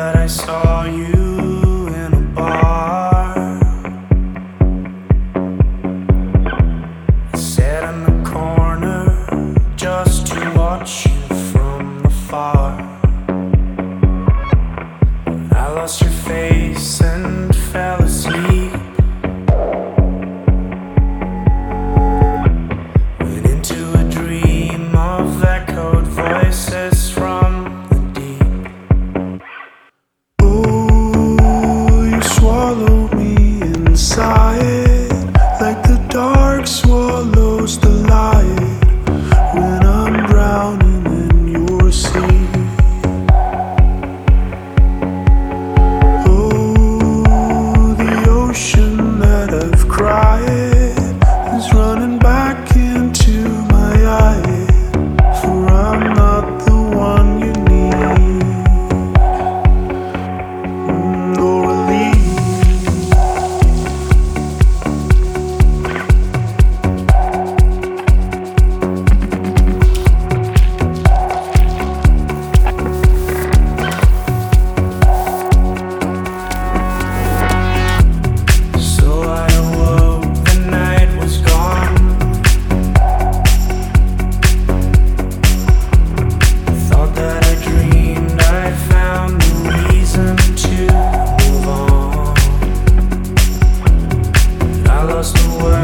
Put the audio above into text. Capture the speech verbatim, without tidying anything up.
that I saw you in a bar. I sat in the corner just to watch you from afar. I lost your face and fell asleep. Went into a dream of echoed voices from the deep. Oh, you swallow me inside like the dark swallows the light when I'm drowning in your sea. Oh, the ocean that I've cried is running back into my eye, for I'm not the one you need. Mm, or relief. So I awoke, the night was gone. Thought that I dreamed I found the reason to move on. I lost the words.